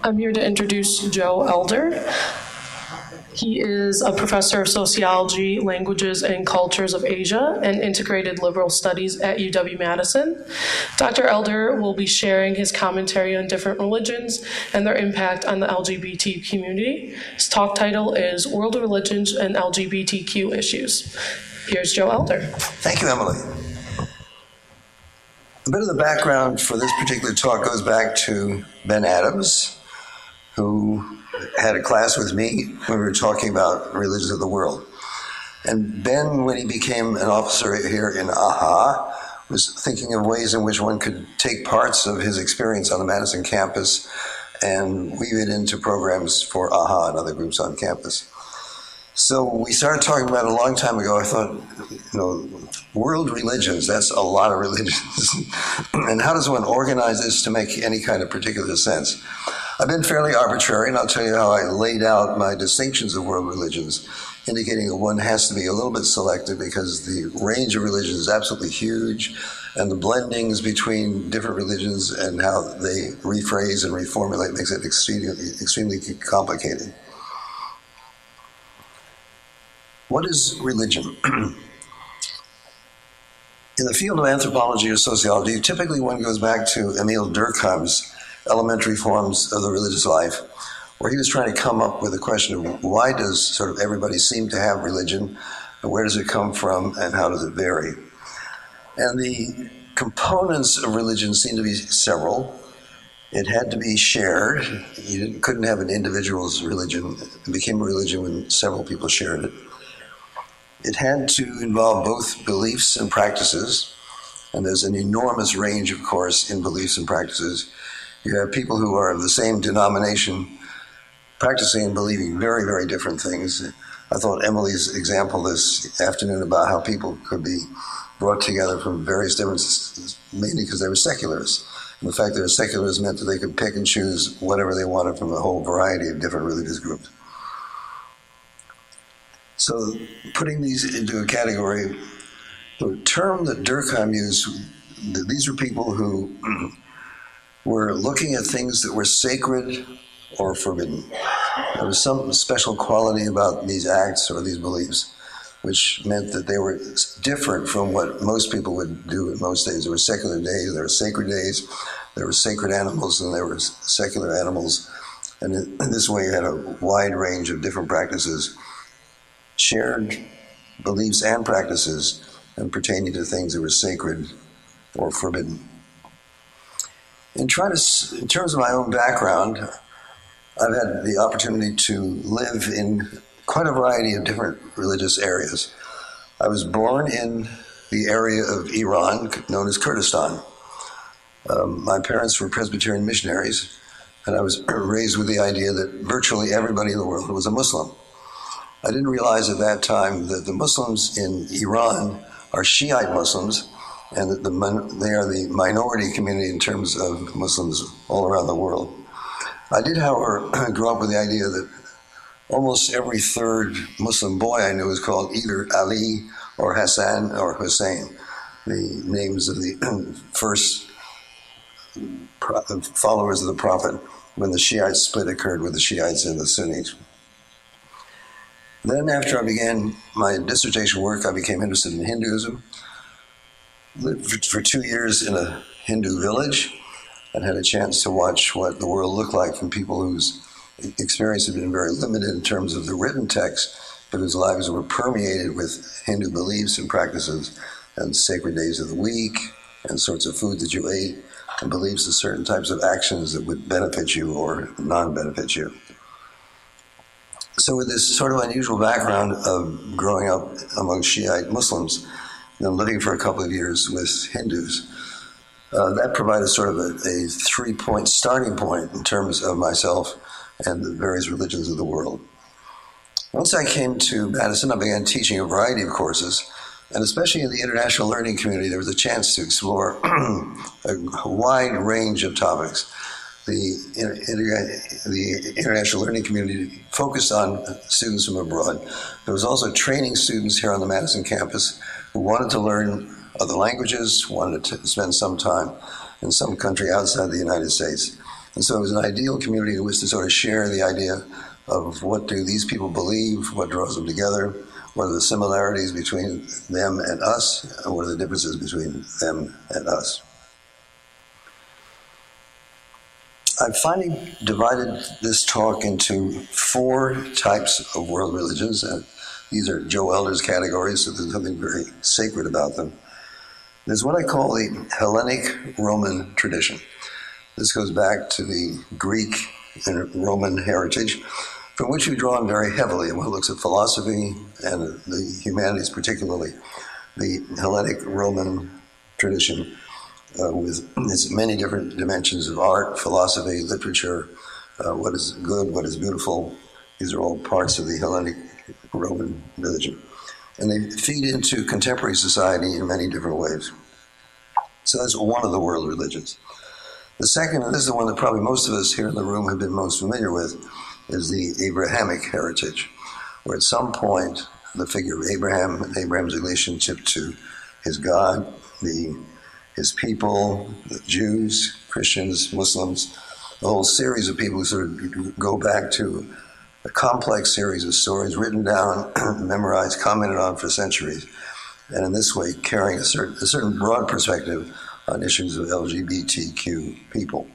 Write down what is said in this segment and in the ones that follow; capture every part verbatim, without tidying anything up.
I'm here to introduce Joe Elder. He is a professor of sociology, languages, and cultures of Asia and integrated liberal studies at U W-Madison. Doctor Elder will be sharing his commentary on different religions and their impact on the L G B T community. His talk title is World Religions and L G B T Q Issues. Here's Joe Elder. Thank you, Emily. A bit of the background for this particular talk goes back to Ben Adams, who had a class with me when we were talking about religions of the world. And Ben, when he became an officer here in AHA, was thinking of ways in which one could take parts of his experience on the Madison campus and weave it into programs for AHA and other groups on campus. So we started talking about it a long time ago. I thought, you know, world religions, that's a lot of religions. And how does one organize this to make any kind of particular sense? I've been fairly arbitrary, and I'll tell you how I laid out my distinctions of world religions, indicating that one has to be a little bit selective because the range of religions is absolutely huge, and the blendings between different religions and how they rephrase and reformulate makes it extremely, extremely complicated. What is religion? In the field of anthropology or sociology, typically one goes back to Emile Durkheim's Elementary Forms of the Religious Life, where he was trying to come up with a question of why does sort of everybody seem to have religion, and where does it come from, and how does it vary? And the components of religion seem to be several. It had to be shared. You didn't, couldn't have an individual's religion. It became a religion when several people shared it. It had to involve both beliefs and practices, and there's an enormous range, of course, in beliefs and practices. You have people who are of the same denomination practicing and believing very, very different things. I thought Emily's example this afternoon about how people could be brought together from various differences, mainly because they were secularists. And the fact that they were secularists meant that they could pick and choose whatever they wanted from a whole variety of different religious groups. So putting these into a category, the term that Durkheim used, these were people who were looking at things that were sacred or forbidden. There was some special quality about these acts or these beliefs, which meant that they were different from what most people would do in most days. There were secular days, there were sacred days, there were sacred animals, and there were secular animals. And in this way, you had a wide range of different practices, shared beliefs and practices, and pertaining to things that were sacred or forbidden. In, trying to, in terms of my own background, I've had the opportunity to live in quite a variety of different religious areas. I was born in the area of Iran known as Kurdistan. Um, my parents were Presbyterian missionaries, and I was raised with the idea that virtually everybody in the world was a Muslim. I didn't realize at that time that the Muslims in Iran are Shiite Muslims, and that the, they are the minority community in terms of Muslims all around the world. I did, however, grow up with the idea that almost every third Muslim boy I knew was called either Ali or Hassan or Hussein, the names of the first followers of the Prophet when the Shiite split occurred with the Shiites and the Sunnis. Then after I began my dissertation work, I became interested in Hinduism. Lived for two years in a Hindu village and had a chance to watch what the world looked like from people whose experience had been very limited in terms of the written text, but whose lives were permeated with Hindu beliefs and practices and sacred days of the week and sorts of food that you ate and beliefs in certain types of actions that would benefit you or non-benefit you. So with this sort of unusual background of growing up among Shiite Muslims, and living for a couple of years with Hindus, uh, that provided sort of a, a three-point starting point in terms of myself and the various religions of the world. Once I came to Madison, I began teaching a variety of courses, and especially in the international learning community, there was a chance to explore a wide range of topics. The, inter- the international learning community focused on students from abroad. There was also training students here on the Madison campus who wanted to learn other languages, wanted to spend some time in some country outside the United States. And so it was an ideal community in which to sort of share the idea of what do these people believe, what draws them together, what are the similarities between them and us, and what are the differences between them and us. I've finally divided this talk into four types of world religions, and these are Joe Elder's categories, so there's something very sacred about them. There's what I call the Hellenic Roman tradition. This goes back to the Greek and Roman heritage, from which we've drawn very heavily. And one looks at philosophy and the humanities, particularly the Hellenic Roman tradition, uh, with its many different dimensions of art, philosophy, literature, uh, what is good, what is beautiful. These are all parts of the Hellenic Roman religion. And they feed into contemporary society in many different ways. So that's one of the world religions. The second, and this is the one that probably most of us here in the room have been most familiar with, is the Abrahamic heritage, where at some point the figure of Abraham and Abraham's relationship to his God, the, his people, the Jews, Christians, Muslims, a whole series of people who sort of go back to a complex series of stories written down, memorized, commented on for centuries, and in this way carrying a certain, a certain broad perspective on issues of L G B T Q people.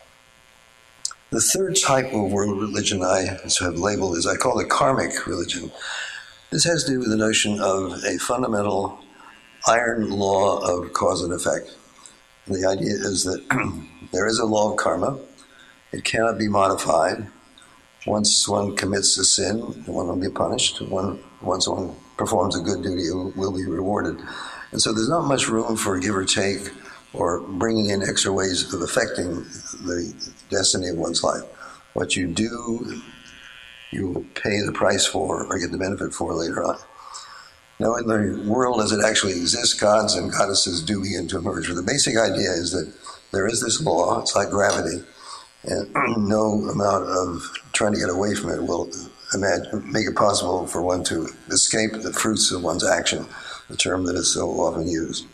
The third type of world religion I have labeled is I call it karmic religion. This has to do with the notion of a fundamental iron law of cause and effect. And the idea is that there is a law of karma. It cannot be modified. Once one commits a sin, one will be punished. One, once one performs a good duty, it will be rewarded. And so there's not much room for give or take or bringing in extra ways of affecting the destiny of one's life. What you do, you will pay the price for or get the benefit for later on. Now, in the world as it actually exists, gods and goddesses do begin to emerge. But the basic idea is that there is this law, it's like gravity, and no amount of trying to get away from it will imagine, make it possible for one to escape the fruits of one's action, the term that is so often used.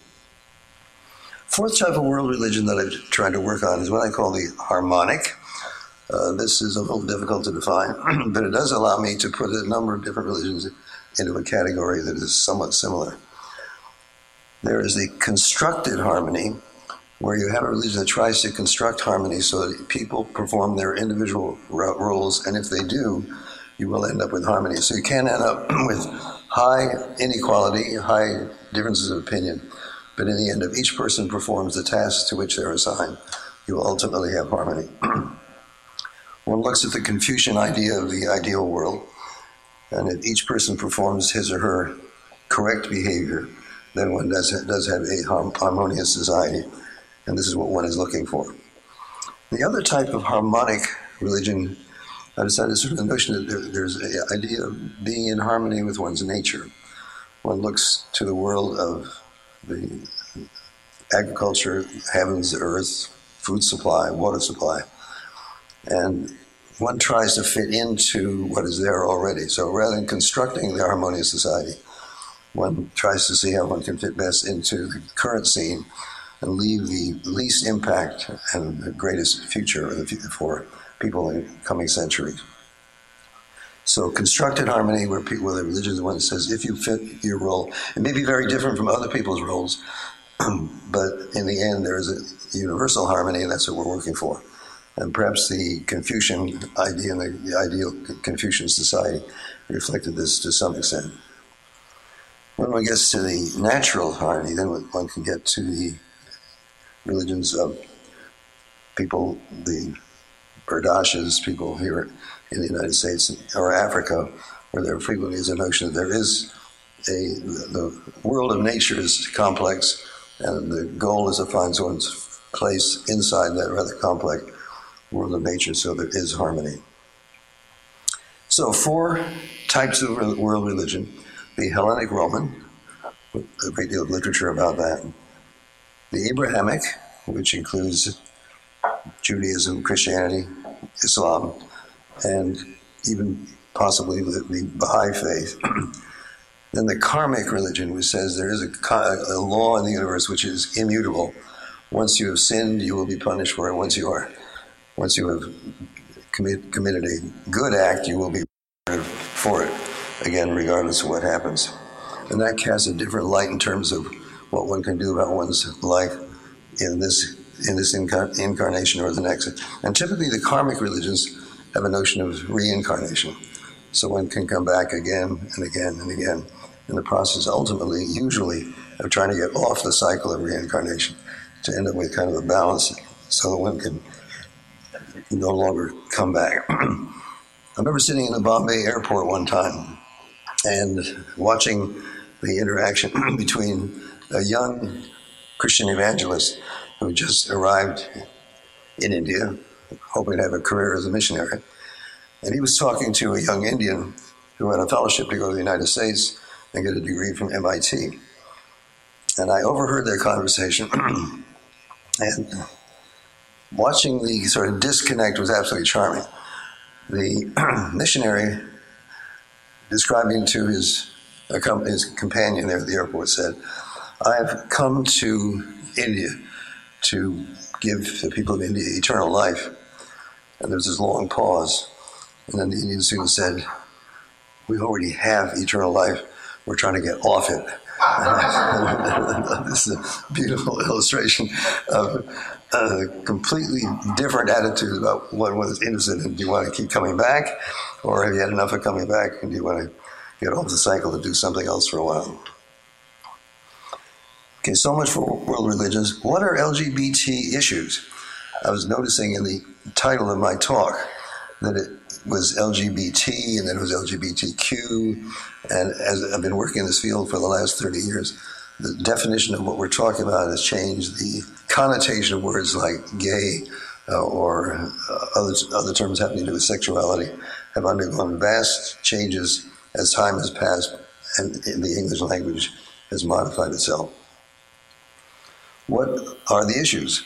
Fourth type of world religion that I've tried to work on is what I call the harmonic. Uh, this is a little difficult to define, but it does allow me to put a number of different religions into a category that is somewhat similar. There is the constructed harmony, where you have a religion that tries to construct harmony so that people perform their individual roles, and if they do, you will end up with harmony. So you can end up with high inequality, high differences of opinion, but in the end, if each person performs the tasks to which they're assigned, you will ultimately have harmony. One looks at the Confucian idea of the ideal world, and if each person performs his or her correct behavior, then one does, does have a harmonious society, and this is what one is looking for. The other type of harmonic religion, I decided sort of the notion that there, there's an idea of being in harmony with one's nature. One looks to the world of the agriculture, heavens, earth, food supply, water supply, and one tries to fit into what is there already. So rather than constructing the harmonious society, one tries to see how one can fit best into the current scene and leave the least impact and the greatest future for people in coming centuries. So constructed harmony, where people, where the religion is the one that says, if you fit your role, it may be very different from other people's roles, but in the end there is a universal harmony, and that's what we're working for. And perhaps the Confucian idea and the, the ideal Confucian society reflected this to some extent. When one gets to the natural harmony, then one can get to the religions of people, the Berdashas, people here in the United States or Africa, where there frequently is a notion that there is a, the world of nature is complex, and the goal is to find one's place inside that rather complex world of nature, so there is harmony. So four types of world religion: the Hellenic Roman, with a great deal of literature about that; the Abrahamic, which includes Judaism, Christianity, Islam, and even possibly the, the Baha'i faith. Then the karmic religion, which says there is a, a law in the universe which is immutable. Once you have sinned, you will be punished for it. Once you are Once you have commit, committed a good act, you will be rewarded for it, again, regardless of what happens. And that casts a different light in terms of what one can do about one's life in this in this incar- incarnation or the next. And typically the karmic religions have a notion of reincarnation. So one can come back again and again and again in the process, ultimately, usually, of trying to get off the cycle of reincarnation to end up with kind of a balance so that one can no longer come back. I remember sitting in the Bombay airport one time and watching the interaction between a young Christian evangelist who just arrived in India, hoping to have a career as a missionary. And he was talking to a young Indian who had a fellowship to go to the United States and get a degree from M I T. And I overheard their conversation, and watching the sort of disconnect was absolutely charming. The missionary, describing to his, his companion there at the airport, said, "I have come to India to give the people of India eternal life." And there's this long pause. And then the Indian student said, "We already have eternal life. We're trying to get off it." This is a beautiful illustration of a completely different attitude about what one is interested in. Do you want to keep coming back? Or have you had enough of coming back? And do you want to get off the cycle and do something else for a while? Okay, so much for world religions. What are L G B T issues? I was noticing in the title of my talk that it was L G B T and then it was L G B T Q. And as I've been working in this field for the last thirty years, the definition of what we're talking about has changed. The connotation of words like gay uh, or uh, other, other terms having to do with sexuality have undergone vast changes as time has passed and the English language has modified itself. What are the issues?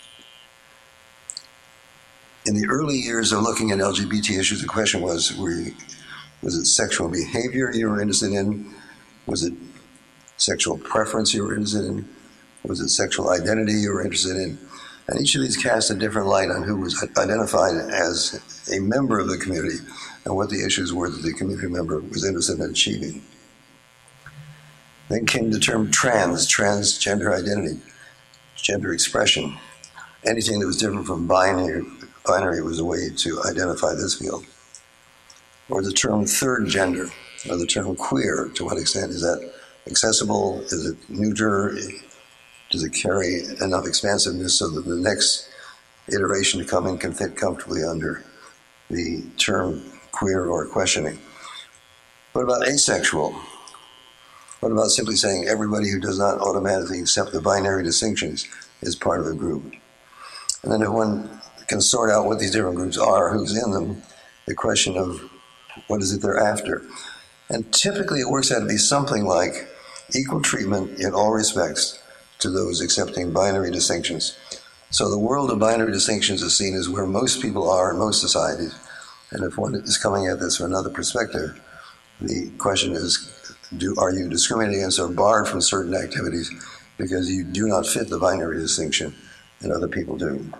In the early years of looking at L G B T issues, the question was, were you, was it sexual behavior you were interested in? Was it sexual preference you were interested in? Was it sexual identity you were interested in? And each of these cast a different light on who was identified as a member of the community and what the issues were that the community member was interested in achieving. Then came the term trans, transgender identity, gender expression. Anything that was different from binary, binary was a way to identify this field. Or the term third gender, or the term queer. To what extent is that accessible? Is it neuter? Does it carry enough expansiveness so that the next iteration to come in can fit comfortably under the term queer or questioning? What about asexual? What about simply saying everybody who does not automatically accept the binary distinctions is part of a group? And then if one can sort out what these different groups are, who's in them, the question of what is it they're after. And typically it works out to be something like equal treatment in all respects to those accepting binary distinctions. So the world of binary distinctions is seen as where most people are in most societies. And if one is coming at this from another perspective, the question is, do, are you discriminated against or barred from certain activities because you do not fit the binary distinction and other people do?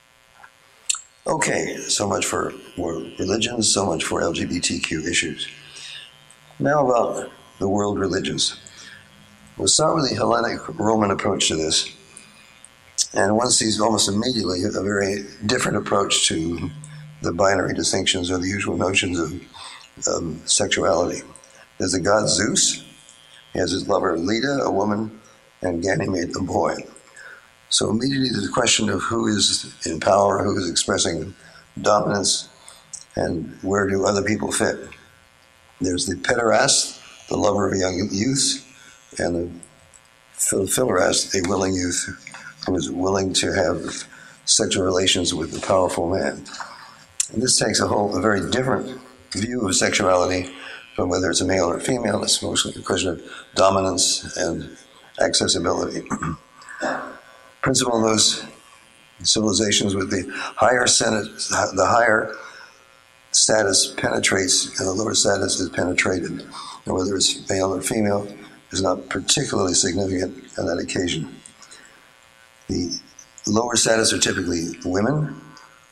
Okay, so much for world religions, so much for L G B T Q issues. Now about the world religions. We'll start with the Hellenic Roman approach to this. And one sees almost immediately a very different approach to the binary distinctions or the usual notions of um, sexuality. There's the god Zeus. He has his lover Leda, a woman, and Ganymede, a boy. So immediately the question of who is in power, who is expressing dominance, and where do other people fit. There's the pederast, the lover of young youths, and the philerast, a willing youth who is willing to have sexual relations with a powerful man. And this takes a whole, a very different view of sexuality from whether it's a male or a female. It's mostly a question of dominance and accessibility. Principle in those civilizations with the higher senate, the higher status penetrates and the lower status is penetrated. And whether it's male or female is not particularly significant on that occasion. The lower status are typically women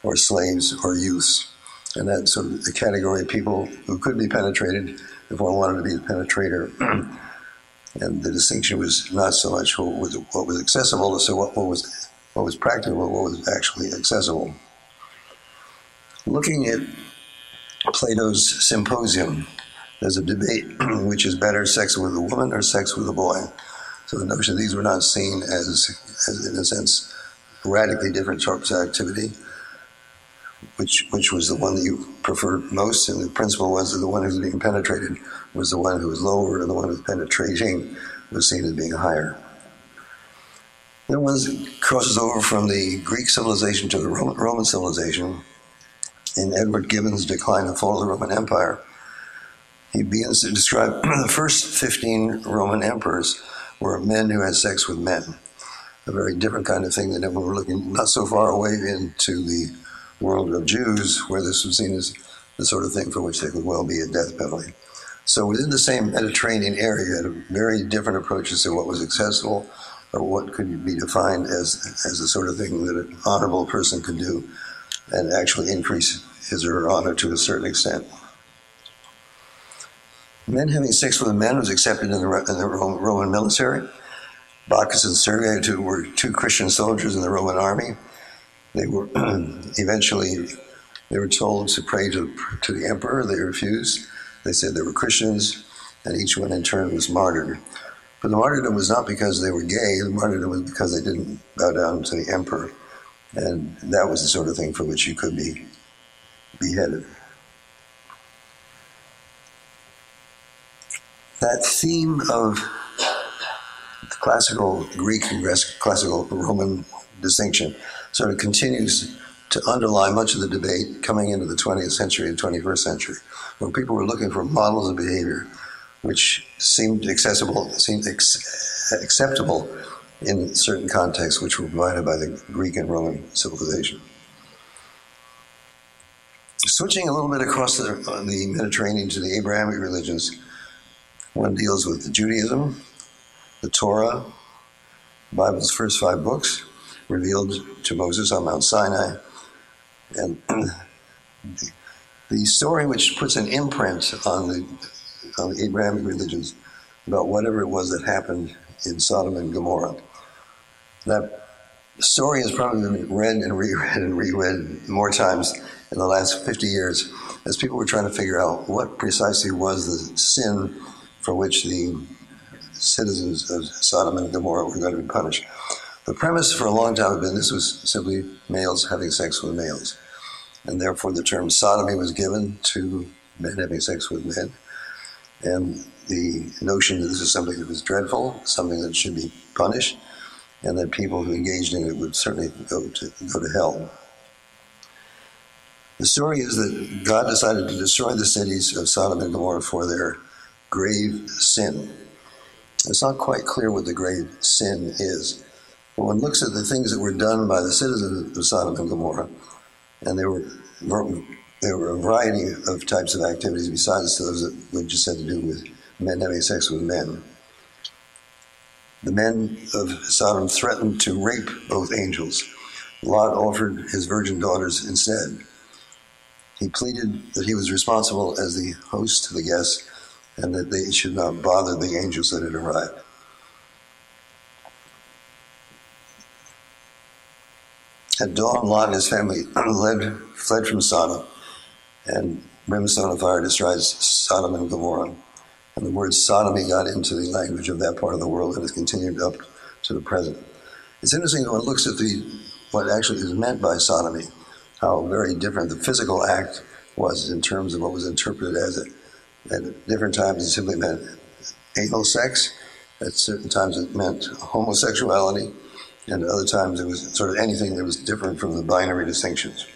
or slaves, or youths. And that's sort of the category of people who could be penetrated if one wanted to be a penetrator. And the distinction was not so much what was, what was accessible, as so what, what was what was practical, what was actually accessible. Looking at Plato's Symposium, there's a debate which is better, sex with a woman or sex with a boy. So the notion that these were not seen as, as in a sense, radically different types of activity, which which was the one that you preferred most, and the principle was that the one who was being penetrated was the one who was lower, and the one who was penetrating was seen as being higher. Then one crosses over from the Greek civilization to the Roman, Roman civilization. In Edward Gibbon's Decline and Fall of the Roman Empire, he begins to describe the first fifteen Roman emperors were men who had sex with men, a very different kind of thing than when we're looking not so far away into the world of Jews, where this was seen as the sort of thing for which there could well be a death penalty. So within the same Mediterranean area, you had very different approaches to what was accessible or what could be defined as, as the sort of thing that an honorable person could do and actually increase his or her honor to a certain extent. Men having sex with men was accepted in the, in the Roman military. Bacchus and Sergei two, were two Christian soldiers in the Roman army. They were eventually, they were told to pray to, to the emperor. They refused. They said they were Christians, and each one in turn was martyred. But the martyrdom was not because they were gay. The martyrdom was because they didn't bow down to the emperor. And that was the sort of thing for which you could be beheaded. That theme of the classical Greek and classical Roman distinction sort of continues to underlie much of the debate coming into the twentieth century and twenty-first century, where people were looking for models of behavior which seemed accessible, seemed ex- acceptable in certain contexts which were provided by the Greek and Roman civilization. Switching a little bit across the, the Mediterranean to the Abrahamic religions, one deals with Judaism, the Torah, the Bible's first five books, revealed to Moses on Mount Sinai, and the, the story which puts an imprint on the, on the Abrahamic religions about whatever it was that happened in Sodom and Gomorrah. That story has probably been read and reread and reread more times in the last fifty years as people were trying to figure out what precisely was the sin for which the citizens of Sodom and Gomorrah were going to be punished. The premise for a long time had been this was simply males having sex with males. And therefore the term sodomy was given to men having sex with men. And the notion that this is something that was dreadful, something that should be punished, and that people who engaged in it would certainly go to, go to hell. The story is that God decided to destroy the cities of Sodom and Gomorrah for their grave sin. It's not quite clear what the grave sin is. But one looks at the things that were done by the citizens of Sodom and Gomorrah, and there were there were a variety of types of activities besides those that we just had to do with men having sex with men. The men of Sodom threatened to rape both angels. Lot offered his virgin daughters instead. He pleaded that he was responsible as the host to the guests and that they should not bother the angels that had arrived. At dawn, Lot and his family led, fled from Sodom, and brimstone and fire destroys Sodom and Gomorrah. And the word sodomy got into the language of that part of the world and has continued up to the present. It's interesting when one looks at the what actually is meant by sodomy, how very different the physical act was in terms of what was interpreted as it. At different times it simply meant anal sex. At certain times it meant homosexuality. And at other times it was sort of anything that was different from the binary distinctions.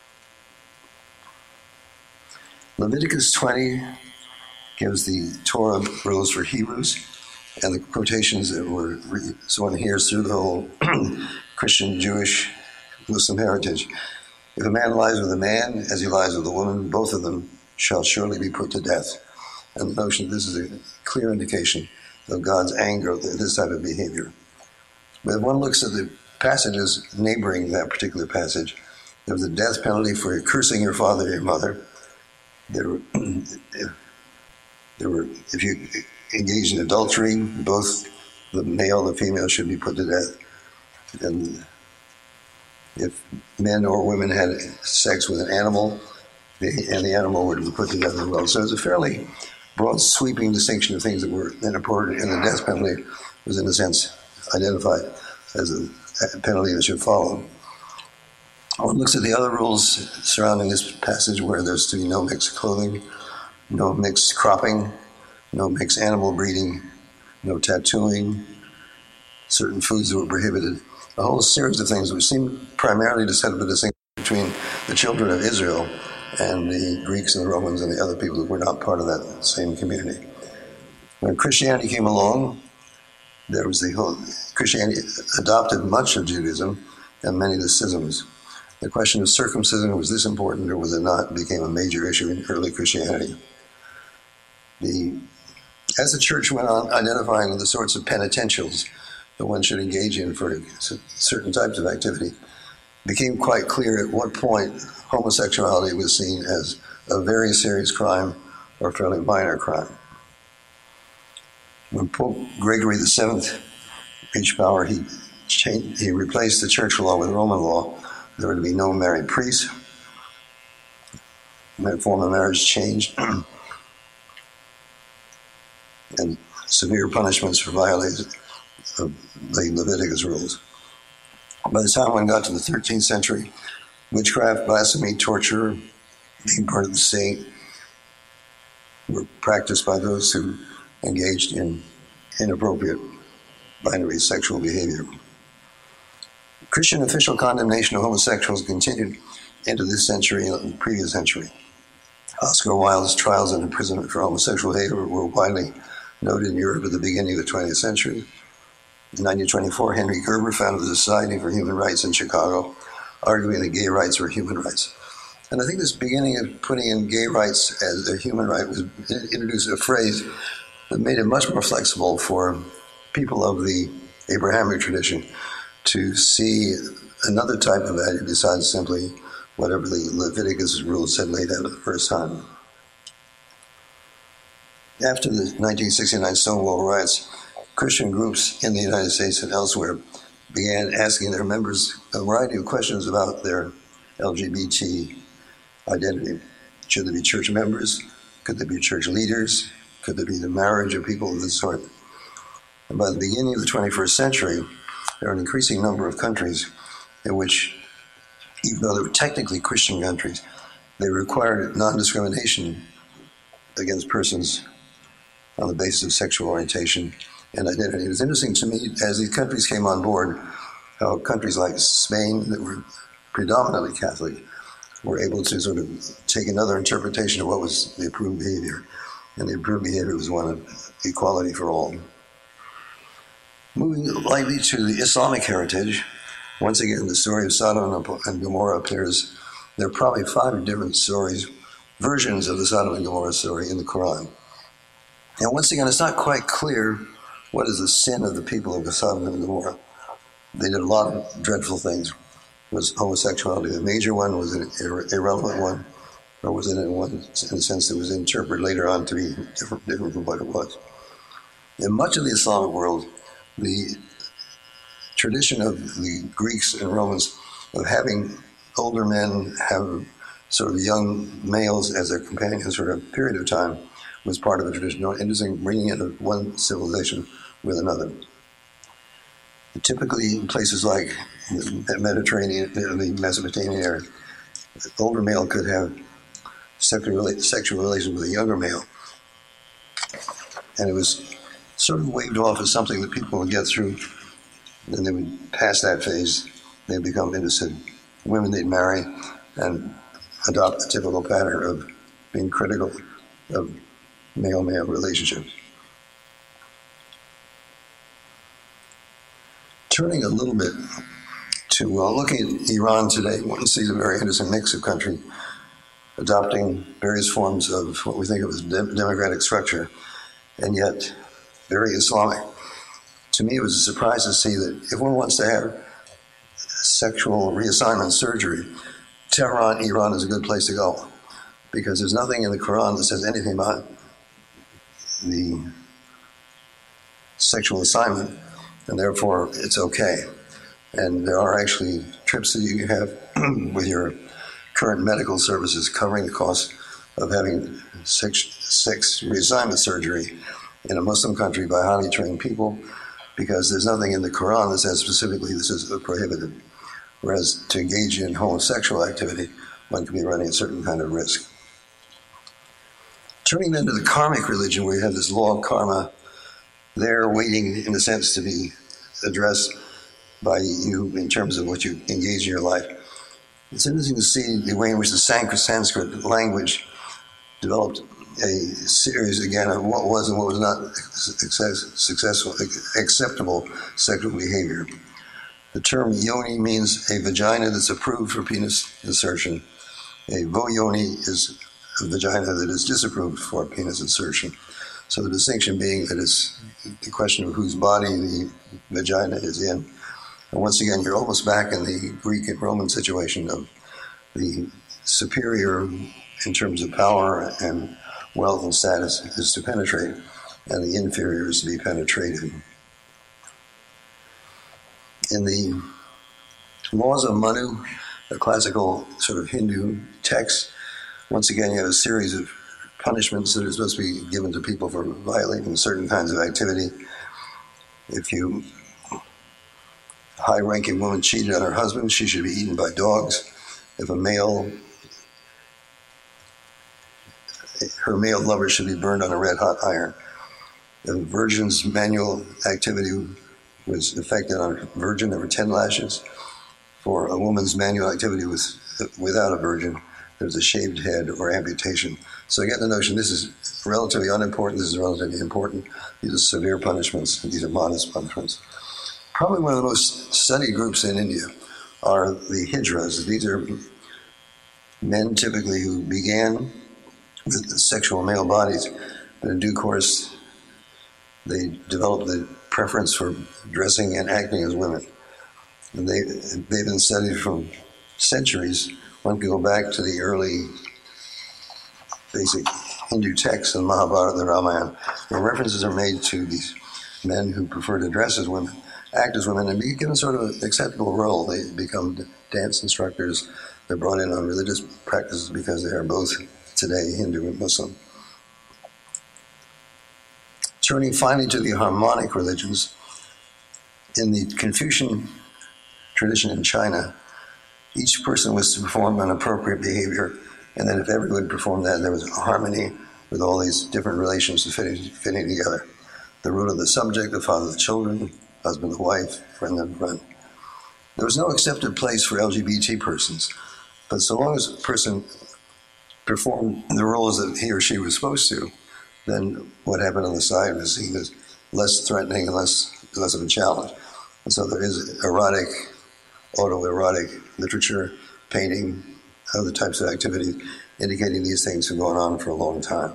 Leviticus twenty gives the Torah rules for Hebrews, and the quotations that were, re- so one hears through the whole Christian, Jewish, Muslim heritage. If a man lies with a man as he lies with a woman, both of them shall surely be put to death. And the notion that this is a clear indication of God's anger at this type of behavior. But if one looks at the passages neighboring that particular passage, There was a death penalty for cursing your father or your mother. There were, there were, if you engaged in adultery, both the male and the female should be put to death. And if men or women had sex with an animal, the, and the animal would be put to death as well. So it was a fairly broad, sweeping distinction of things that were then important, and the death penalty was, in a sense, identified as a penalty that should follow. One looks at the other rules surrounding this passage, where there's to be no mixed clothing, no mixed cropping, no mixed animal breeding, no tattooing, certain foods that were prohibited, a whole series of things which seem primarily to set up a distinction between the children of Israel and the Greeks and the Romans and the other people that were not part of that same community. When Christianity came along, there was the whole, Christianity adopted much of Judaism and many of the schisms. The question of circumcision, was this important or was it not, became a major issue in early Christianity. The, as the church went on identifying the sorts of penitentials that one should engage in for certain types of activity, it became quite clear at what point homosexuality was seen as a very serious crime or a fairly minor crime. When Pope Gregory the Seventh reached power, he, changed, he replaced the church law with Roman law. There were to be no married priests. The form of marriage changed. And severe punishments for violations of the Leviticus rules. By the time one got to the thirteenth century, witchcraft, blasphemy, torture, being burned at the stake were practiced by those who engaged in inappropriate binary sexual behavior. Christian official condemnation of homosexuals continued into this century and the previous century. Oscar Wilde's trials and imprisonment for homosexual behavior were widely noted in Europe at the beginning of the twentieth century. In nineteen twenty-four, Henry Gerber founded the Society for Human Rights in Chicago, arguing that gay rights were human rights. And I think this beginning of putting in gay rights as a human right was introduced a phrase that made it much more flexible for people of the Abrahamic tradition to see another type of value besides simply whatever the Leviticus rules had laid out at the first time. After the nineteen sixty-nine Stonewall riots, Christian groups in the United States and elsewhere began asking their members a variety of questions about their L G B T identity. Should they be church members? Could they be church leaders? Could there be the marriage of people of this sort? And by the beginning of the twenty-first century, there are an increasing number of countries in which, even though they were technically Christian countries, they required non-discrimination against persons on the basis of sexual orientation and identity. It was interesting to me, as these countries came on board, how countries like Spain, that were predominantly Catholic, were able to sort of take another interpretation of what was the approved behavior. And the approved behavior was one of equality for all. Moving lightly to the Islamic heritage, once again, the story of Sodom and Gomorrah appears. There are probably five different stories, versions of the Sodom and Gomorrah story in the Quran. And once again, it's not quite clear what is the sin of the people of Sodom and Gomorrah. They did a lot of dreadful things. Was homosexuality a major one? Was it an ir- irrelevant one? Or was it in one, in a sense, that was interpreted later on to be different, different from what it was? In much of the Islamic world, the tradition of the Greeks and Romans of having older men have sort of young males as their companions for a period of time was part of the tradition. Interesting, bringing in one civilization with another. Typically, in places like the Mediterranean, the Mesopotamian area, the older male could have sexual relations with a younger male, and it was sort of waved off as something that people would get through. Then they would pass that phase. They'd become interested. Women they'd marry and adopt the typical pattern of being critical of male-male relationships. Turning a little bit to uh, looking at Iran today, one sees a very interesting mix of country adopting various forms of what we think of as de- democratic structure, and yet very Islamic. To me, it was a surprise to see that if one wants to have sexual reassignment surgery, Tehran, Iran is a good place to go because there's nothing in the Quran that says anything about the sexual assignment, and therefore it's okay. And there are actually trips that you have with your current medical services covering the cost of having sex, sex reassignment surgery in a Muslim country by highly trained people, because there's nothing in the Quran that says specifically this is prohibited. Whereas to engage in homosexual activity, one can be running a certain kind of risk. Turning then to the karmic religion, where you have this law of karma there waiting, in a sense, to be addressed by you in terms of what you engage in your life. It's interesting to see the way in which the Sanskrit language developed a series, again, of what was and what was not success, successful, acceptable sexual behavior. The term yoni means a vagina that's approved for penis insertion. A voyoni is a vagina that is disapproved for penis insertion. So the distinction being that it's the question of whose body the vagina is in. And once again, you're almost back in the Greek and Roman situation of the superior in terms of power and wealth and status is to penetrate, and the inferior is to be penetrated. In the laws of Manu, a classical sort of Hindu text, once again you have a series of punishments that are supposed to be given to people for violating certain kinds of activity. If you high-ranking woman cheated on her husband, she should be eaten by dogs. If a male, her male lover should be burned on a red-hot iron. If a virgin's manual activity was affected on a virgin, there were ten lashes. For a woman's manual activity was without a virgin, there's a shaved head or amputation. So I get the notion this is relatively unimportant, this is relatively important. These are severe punishments, these are modest punishments. Probably one of the most studied groups in India are the Hijras. These are men typically who began with sexual male bodies, but in due course they developed the preference for dressing and acting as women. And they, they've been studied from centuries. One can go back to the early basic Hindu texts in Mahabharata and the Ramayana, where references are made to these men who prefer to dress as women, act as women, and be given sort of an acceptable role. They become dance instructors. They're brought in on religious practices because they are both today Hindu and Muslim. Turning finally to the harmonic religions, in the Confucian tradition in China, each person was to perform an appropriate behavior, and then if everyone performed that, there was a harmony with all these different relations fitting, fitting together. The root of the subject, the father of the children, husband and wife, friend and friend. There was no accepted place for L G B T persons, but so long as a person performed the roles that he or she was supposed to, then what happened on the side was seen as less threatening and less, less of a challenge. And so there is erotic, autoerotic literature, painting, other types of activities indicating these things have gone on for a long time.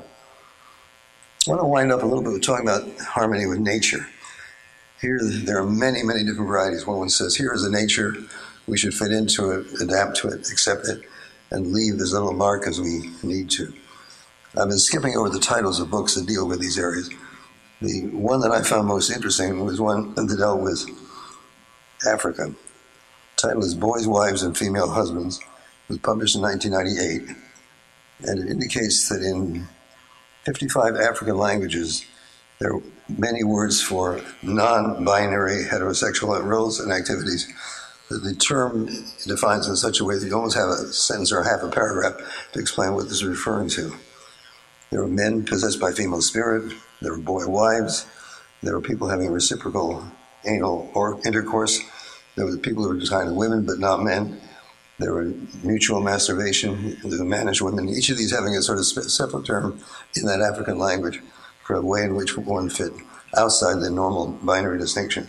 I want to wind up a little bit with talking about harmony with nature. Here, there are many, many different varieties. One says, here is a nature, we should fit into it, adapt to it, accept it, and leave as little mark as we need to. I've been skipping over the titles of books that deal with these areas. The one that I found most interesting was one that dealt with Africa. The title is Boys, Wives, and Female Husbands. It was published in nineteen ninety-eight, and it indicates that in fifty-five African languages, there are many words for non-binary heterosexual roles and activities that the term defines in such a way that you almost have a sentence or half a paragraph to explain what this is referring to. There were men possessed by female spirit, there were boy wives, there were people having reciprocal anal or intercourse, there were people who were designed as women but not men, there were mutual masturbation, there were managed women, each of these having a sort of separate term in that African language for a way in which one fit outside the normal binary distinction.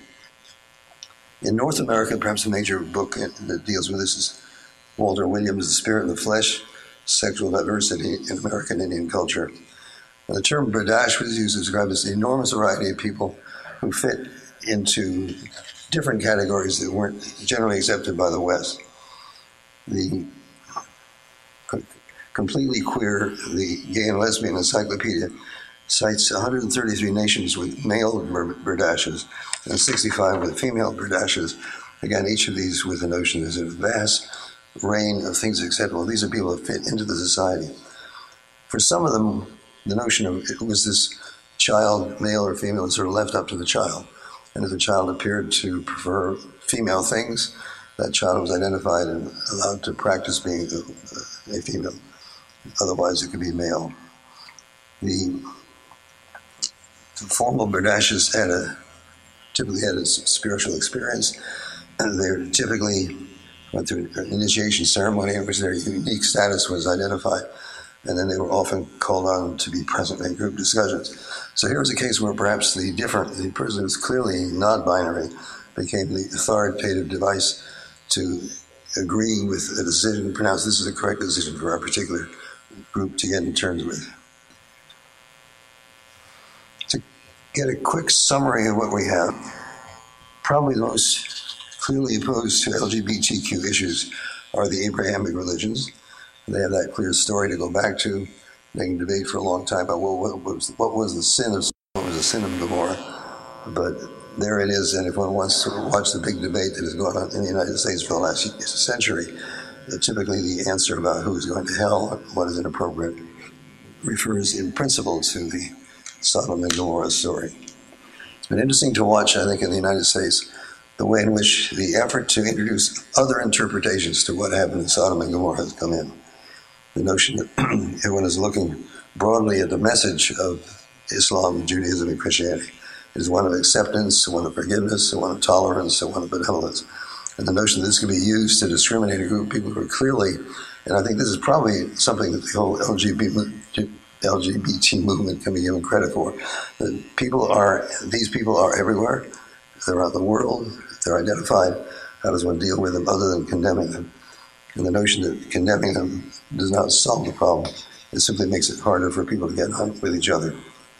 In North America, perhaps a major book that deals with this is Walter Williams' The Spirit and the Flesh, Sexual Diversity in American Indian Culture. And the term Bardash was used to describe this enormous variety of people who fit into different categories that weren't generally accepted by the West. The Completely Queer, the Gay and Lesbian Encyclopedia, cites one hundred thirty-three nations with male Berdashes and sixty-five with female Berdashes. Again, each of these with the notion there's a vast range of things acceptable. These are people that fit into the society. For some of them, the notion of it was this child, male or female, was sort of left up to the child. And if the child appeared to prefer female things, that child was identified and allowed to practice being a, a female. Otherwise, it could be male. The, the formal Berdashes had a, typically had a spiritual experience, and they typically went through an initiation ceremony in which their unique status was identified, and then they were often called on to be present in group discussions. So here was a case where perhaps the different, the person who was clearly non-binary became the authoritative device to agree with a decision, pronounce this is the correct decision for our particular group to get in terms with. To get a quick summary of what we have, probably the most clearly opposed to L G B T Q issues are the Abrahamic religions. They have that clear story to go back to. They can debate for a long time about well, what, was, what was the sin of what was the sin of Gomorrah, but there it is. And if one wants to watch the big debate that has gone on in the United States for the last century, uh, typically the answer about who is going to hell, what is inappropriate, refers in principle to the Sodom and Gomorrah story. It's been interesting to watch, I think, in the United States, the way in which the effort to introduce other interpretations to what happened in Sodom and Gomorrah has come in. The notion that everyone is looking broadly at the message of Islam, Judaism, and Christianity is one of acceptance, one of forgiveness, one of tolerance, and one of benevolence. And the notion that this can be used to discriminate a group of people who are clearly, and I think this is probably something that the whole L G B T movement can be given credit for, that people are, these people are everywhere, they're around the world, they're identified. How does one deal with them other than condemning them? And the notion that condemning them does not solve the problem. It simply makes it harder for people to get on with each other.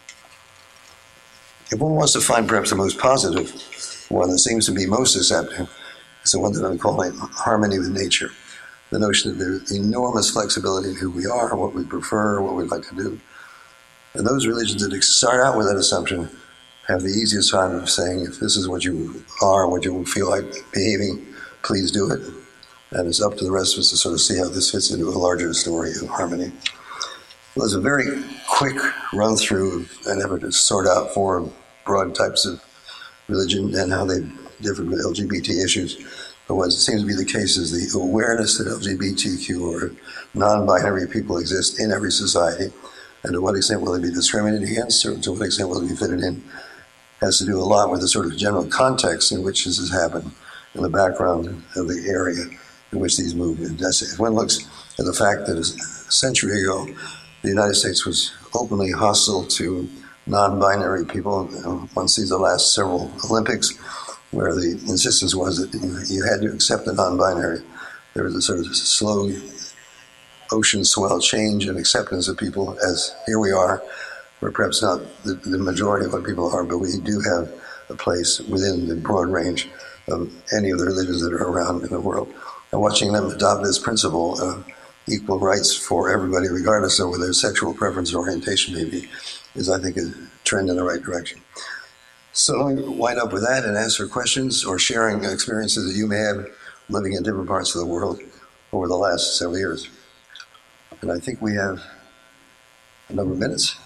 If one wants to find perhaps the most positive one that seems to be most accepting, it's the one that I'm calling harmony with nature. The notion that there's enormous flexibility in who we are, what we prefer, what we'd like to do. And those religions that start out with that assumption have the easiest time of saying, if this is what you are, what you feel like behaving, please do it. And it's up to the rest of us to sort of see how this fits into a larger story of harmony. Well, there's a very quick run through of an effort to sort out four broad types of religion and how they differ with L G B T issues. But what seems to be the case is the awareness that L G B T Q or non-binary people exist in every society, and to what extent will they be discriminated against, or to what extent will they be fitted in, has to do a lot with the sort of general context in which this has happened, in the background of the area in which these movements. If one looks at the fact that a century ago, the United States was openly hostile to non-binary people. One sees the last several Olympics where the insistence was that you had to accept the non-binary. There was a sort of slow ocean swell change in acceptance of people, as here we are. We're perhaps not the, the majority of what people are, but we do have a place within the broad range of any of the religions that are around in the world. And watching them adopt this principle of equal rights for everybody, regardless of what their sexual preference or orientation may be, is, I think, a trend in the right direction. So let me wind up with that and answer questions or sharing experiences that you may have living in different parts of the world over the last several years. And I think we have a number of minutes.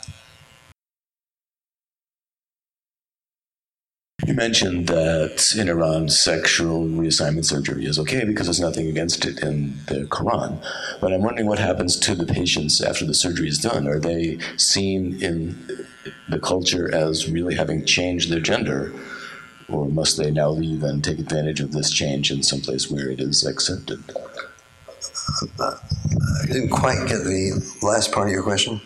You mentioned that in Iran, sexual reassignment surgery is okay because there's nothing against it in the Quran. But I'm wondering what happens to the patients after the surgery is done. Are they seen in the culture as really having changed their gender, or must they now leave and take advantage of this change in some place where it is accepted? Uh, I didn't quite get the last part of your question.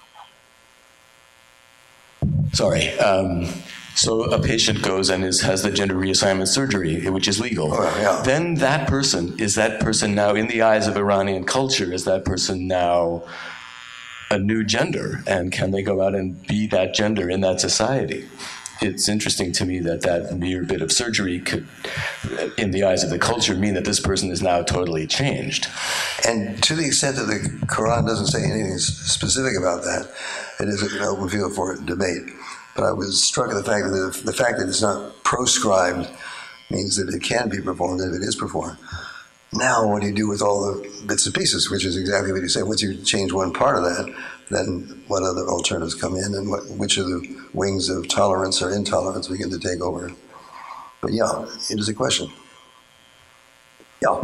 Sorry. Um, So a patient goes and is, has the gender reassignment surgery, which is legal. Oh, yeah. Then that person, is that person now, in the eyes of Iranian culture, is that person now a new gender? And can they go out and be that gender in that society? it's interesting to me that that mere bit of surgery could, in the eyes of the culture, mean that this person is now totally changed. And to the extent that the Quran doesn't say anything specific about that, it is an open field for debate. But I was struck at the fact that the, the fact that it's not proscribed means that it can be performed if it is performed. Now, what do you do with all the bits and pieces, which is exactly what you said. Once you change one part of that, then what other alternatives come in, and what, which of the wings of tolerance or intolerance begin to take over. But yeah, it is a question. Yeah.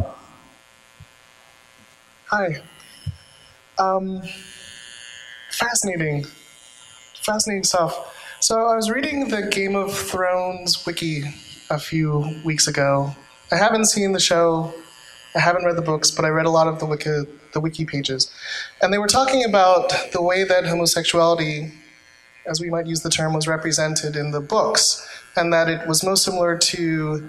Hi. Um, fascinating. Fascinating stuff. So I was reading the Game of Thrones wiki a few weeks ago. I haven't seen the show. I haven't read the books, but I read a lot of the wiki, the wiki pages. And they were talking about the way that homosexuality, as we might use the term, was represented in the books, and that it was most similar to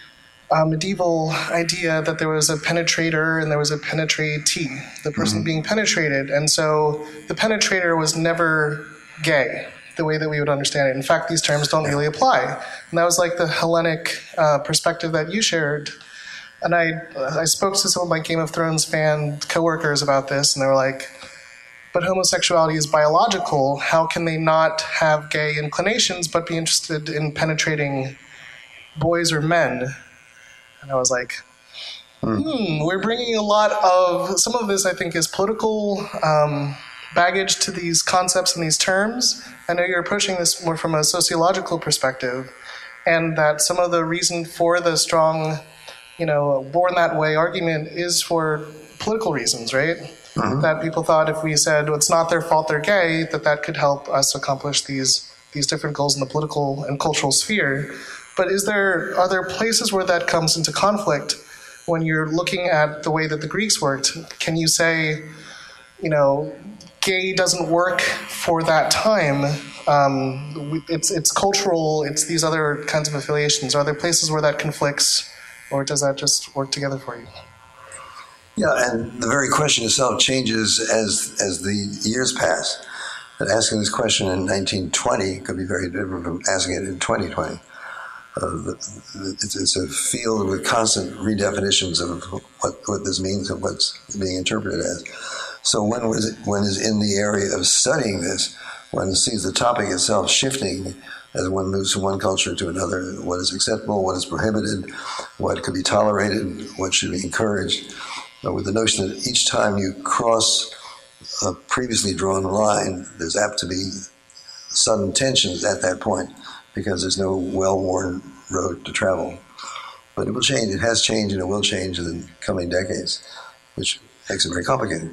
a medieval idea that there was a penetrator and there was a penetratee, the person mm-hmm. being penetrated. And so the penetrator was never gay, the way that we would understand it. In fact, these terms don't really apply. And that was like the Hellenic uh, perspective that you shared. And I I spoke to some of my Game of Thrones fan coworkers about this, and they were like, but homosexuality is biological. How can they not have gay inclinations but be interested in penetrating boys or men? And I was like, hmm, we're bringing a lot of, some of this I think is political um, baggage to these concepts and these terms. I know you're approaching this more from a sociological perspective, and that some of the reason for the strong, you know, born that way argument is for political reasons, right? Mm-hmm. That people thought if we said, well, it's not their fault they're gay, that that could help us accomplish these these different goals in the political and cultural sphere. But is there, are there places where that comes into conflict when you're looking at the way that the Greeks worked? Can you say, you know, gay doesn't work for that time? Um, it's it's cultural, it's these other kinds of affiliations. Are there places where that conflicts, or does that just work together for you? Yeah, and the very question itself changes as as the years pass. But asking this question in nineteen twenty could be very different from asking it in twenty twenty. Uh, it's, it's a field with constant redefinitions of what, what this means and what's being interpreted as. So when was it, when is in the area of studying this, one sees the topic itself shifting as one moves from one culture to another, what is acceptable, what is prohibited, what could be tolerated, what should be encouraged, uh, with the notion that each time you cross a previously drawn line, there's apt to be sudden tensions at that point because there's no well-worn road to travel. But it will change. It has changed, and it will change in the coming decades, which makes it very complicated.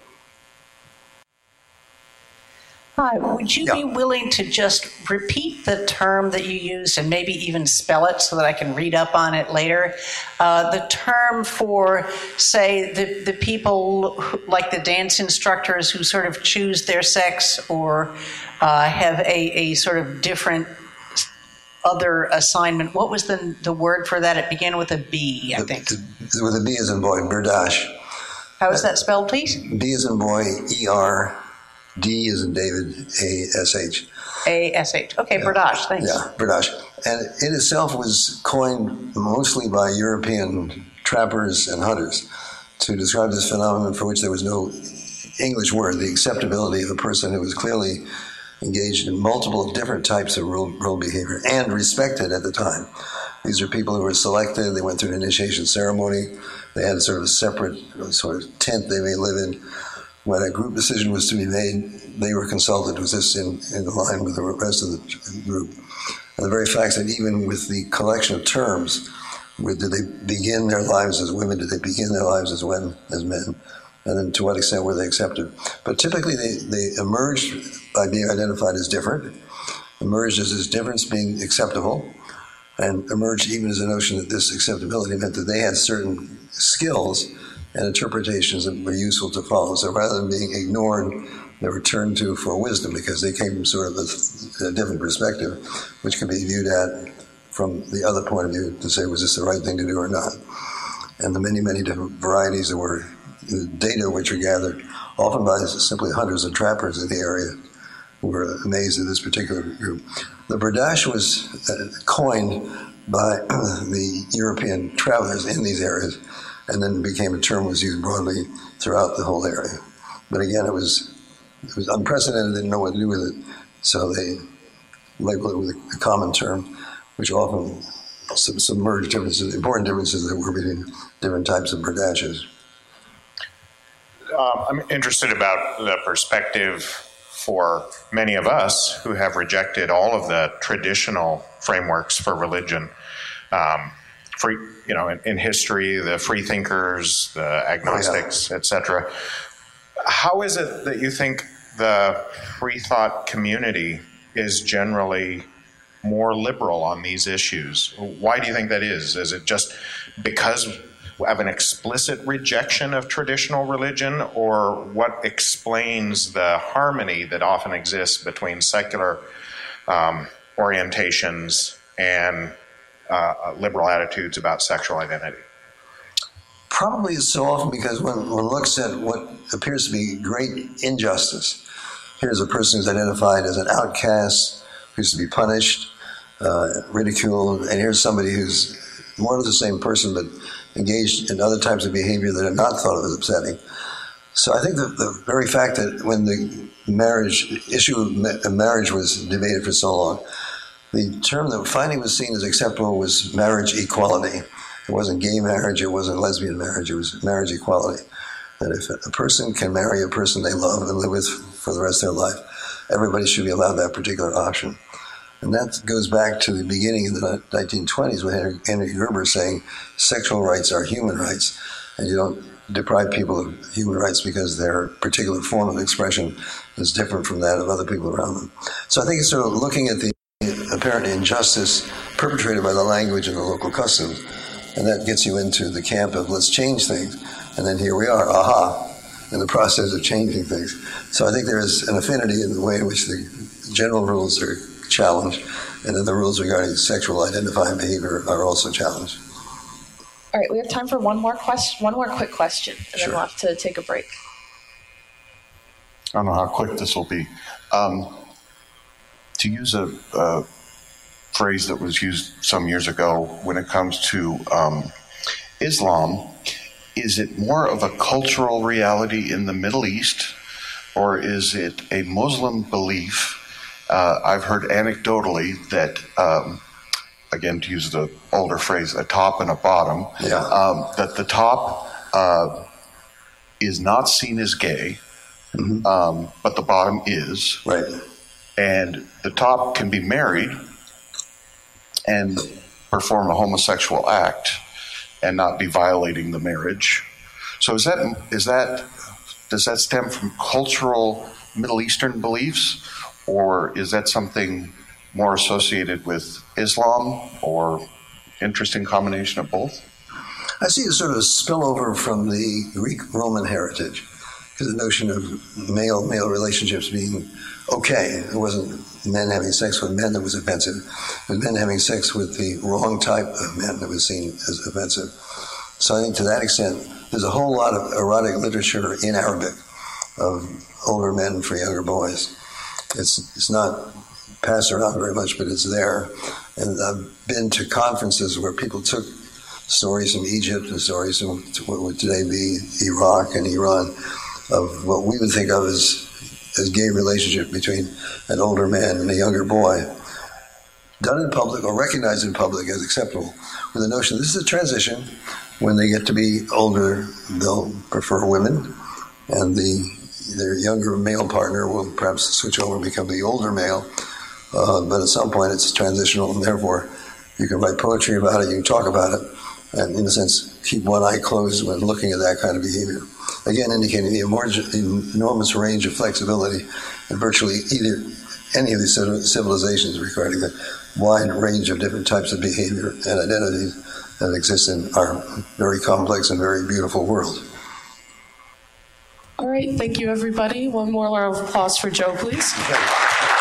Hi, would you Yeah. be willing to just repeat the term that you used and maybe even spell it so that I can read up on it later? Uh, the term for, say, the, the people who, like the dance instructors who sort of choose their sex or uh, have a, a sort of different other assignment. What was the the word for that? It began with a B, I think. With a B as in boy, berdash. How is that spelled, please? B as in boy, E R, D as in David, A S H. A S H. Okay, yeah. Berdash, thanks. Yeah, berdash. And it itself was coined mostly by European trappers and hunters to describe this phenomenon for which there was no English word, the acceptability of a person who was clearly engaged in multiple different types of role, role behavior and respected at the time. These are people who were selected, they went through an initiation ceremony, they had sort of a separate sort of tent they may live in. When a group decision was to be made, they were consulted. Was this in, in line with the rest of the group? And the very fact that even with the collection of terms, did they begin their lives as women, did they begin their lives as men, as men? And then to what extent were they accepted? But typically they, they emerged by being identified as different, emerged as this difference being acceptable, and emerged even as a notion that this acceptability meant that they had certain skills and interpretations that were useful to follow. So rather than being ignored, they were turned to for wisdom because they came from sort of a, a different perspective, which could be viewed at from the other point of view to say, was this the right thing to do or not? And the many, many different varieties that were data which were gathered, often by simply hunters and trappers in the area, were amazed at this particular group. The Berdache was uh, coined by the European travelers in these areas, and then became a term was used broadly throughout the whole area. But again, it was it was unprecedented. They didn't know what to do with it, so they labeled it with a common term, which often submerged differences, important differences that were between different types of Berdaches. Um, I'm interested about the perspective for many of us who have rejected all of the traditional frameworks for religion. Um, free, you know, in, in history, the free thinkers, the agnostics, oh, yeah. et cetera. How is it that you think the free thought community is generally more liberal on these issues? Why do you think that is? Is it just because of an explicit rejection of traditional religion, or what explains the harmony that often exists between secular um, orientations and uh, liberal attitudes about sexual identity? Probably it's so often because when one looks at what appears to be great injustice, here's a person who's identified as an outcast, who's to be punished, uh, ridiculed, and here's somebody who's more of the same person but engaged in other types of behavior that are not thought of as upsetting. So I think that the very fact that when the marriage issue of marriage was debated for so long, the term that finally was seen as acceptable was marriage equality. It wasn't gay marriage, it wasn't lesbian marriage, it was marriage equality. That if a person can marry a person they love and live with for the rest of their life, everybody should be allowed that particular option. And that goes back to the beginning of the nineteen twenties with Henry, Henry Gerber saying sexual rights are human rights, and you don't deprive people of human rights because their particular form of expression is different from that of other people around them. So I think it's sort of looking at the apparent injustice perpetrated by the language and the local customs, and that gets you into the camp of let's change things, and then here we are, aha, in the process of changing things. So I think there is an affinity in the way in which the general rules are challenged, and then the rules regarding sexual identifying behavior are also challenged. All right, we have time for one more question, one more quick question, and Sure. then we'll have to take a break. I don't know how quick this will be. Um, to use a, a phrase that was used some years ago when it comes to um, Islam, is it more of a cultural reality in the Middle East, or is it a Muslim belief? Uh, I've heard anecdotally that, um, again, to use the older phrase, a top and a bottom, Yeah. um, that the top uh, is not seen as gay, Mm-hmm. um, but the bottom is. Right. And the top can be married and perform a homosexual act and not be violating the marriage. So is that is that does that stem from cultural Middle Eastern beliefs, or is that something more associated with Islam, or interesting combination of both? I see a sort of spillover from the Greek-Roman heritage, because the notion of male-male relationships being okay. It wasn't men having sex with men that was offensive, but men having sex with the wrong type of men that was seen as offensive. So I think to that extent, there's a whole lot of erotic literature in Arabic of older men for younger boys. It's it's not passed around very much, but it's there. And I've been to conferences where people took stories from Egypt and stories from what would today be Iraq and Iran of what we would think of as as gay relationship between an older man and a younger boy, done in public or recognized in public as acceptable, with the notion this is a transition. When they get to be older, they'll prefer women, and the their younger male partner will perhaps switch over and become the older male. Uh, but at some point, it's transitional, and therefore, you can write poetry about it, you can talk about it, and in a sense, keep one eye closed when looking at that kind of behavior. Again, indicating the enormous range of flexibility in virtually either any of these civilizations regarding the wide range of different types of behavior and identities that exist in our very complex and very beautiful world. All right, thank you, everybody. One more round of applause for Joe, please. Okay.